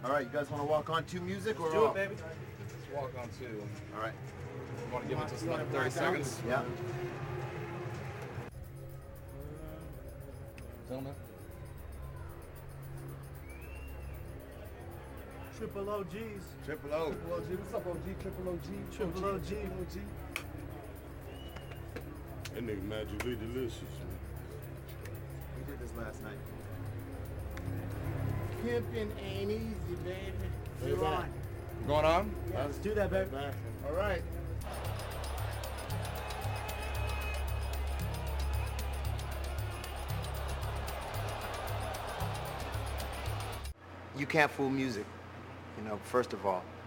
All right, you guys want to walk on to music or? Do it, baby. Let's walk on two. All right. You want to give it just another 30 seconds? Yeah. Gentlemen. Triple OGs. Triple O. Triple OG. What's up, OG? Triple OG. Triple OG. Triple OG. That nigga magically delicious, man. We did this last night. Pimpin' ain't easy, baby. Hey, You're back. on. Going on? Yeah, let's do that, baby. All right. You can't fool music, you know, first of all.